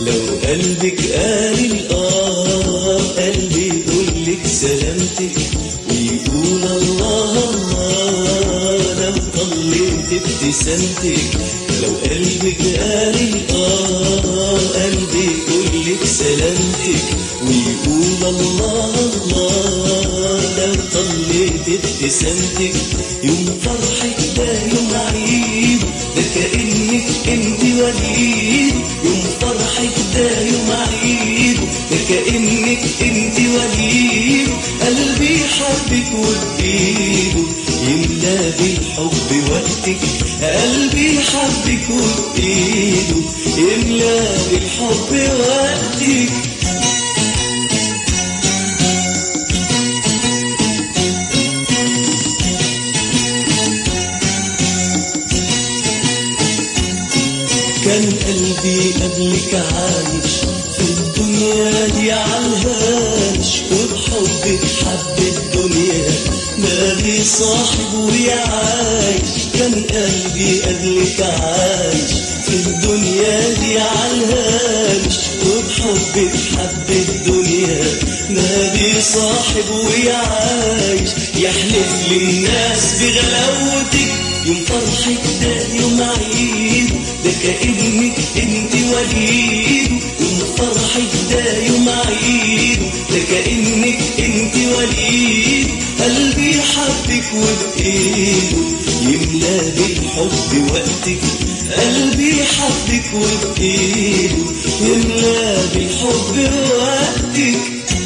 لو قلبك قال قلبي يقولك سلامتك ويقول الله الله لو طليت ابتسامتك. لو قلبك قال قلبي يقولك سلامتك ويقول الله الله لو طليت ابتسامتك. يوم فرحك ده يوم عيد ده كأنك انت وليد. يوم فرحك ده يوم عيد ده كأنك انت وليد. قلبي حبك وبإيده يملى بالحب وقتك. قلبي حبك وبإيده يملى بالحب وقتك. كان قلبي قبلك عايش في الدنيا دي عالهامش وبحبك حب الدنيا مالي صاحب ويعايش. كان قلبي قبلك عايش في الدنيا دي عالهامش وبحبك حب الدنيا مالي صاحب ويعايش. يحلف للناس بغلاوتك يوم فرحك ده يوم عيد ده كأنك انت وليد. يوم فرحك ده يوم عيد ده كأنك انت وليد. قلبي حبك وبإيده يملى بالحب وقتك. قلبي حبك وبإيده يملى بالحب وقتك.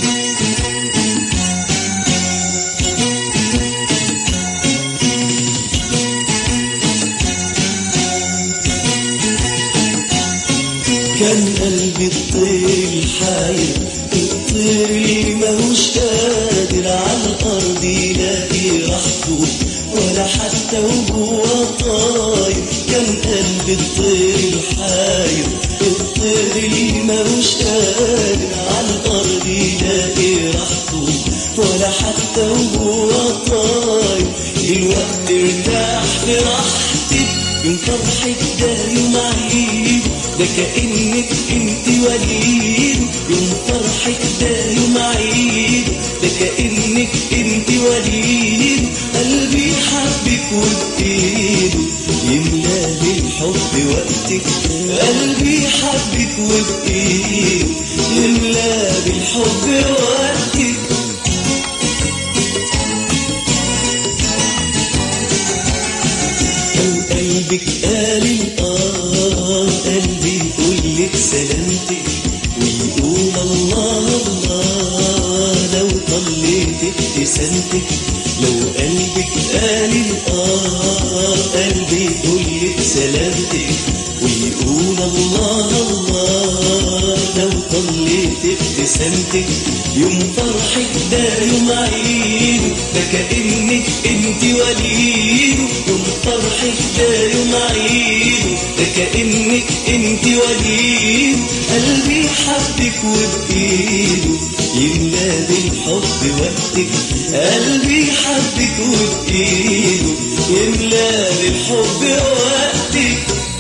كان قلبي الطير الحاير الطير اللي ماهوش قادر على الأرض يلاقي راحته ولا حتى وهو طاير. كان قلبي الطير الحاير الطير اللي ماهوش قادر على الأرض يلاقي راحته ولا حتى وهو طاير. دلوقتي ارتاح في راحتك يوم فرحك ده يوم عيد ده كأنك انت وليد. يوم فرحك ده يوم عيد ده كأنك انت وليد. قلبي حبك وبإيده يملى بالحب وقتك. قلبي حبك وبإيده يملى بالحب وقتك. لو قلبك قال قلبي يقولك سلامتك ويقول الله الله لو طليت ابتسامتك. لو قلبك قال قلبي يقولك سلامتك ويقول الله الله لو طليت ابتسامتك. يوم فرحك ده يوم عيد ده كأنك انت وليد. يوم فرحك ده يوم عيد ده كأنك انت وليد. قلبي حبك وبإيده يملى بالحب وقتك. قلبي حبك وبإيده يملى بالحب وقتك.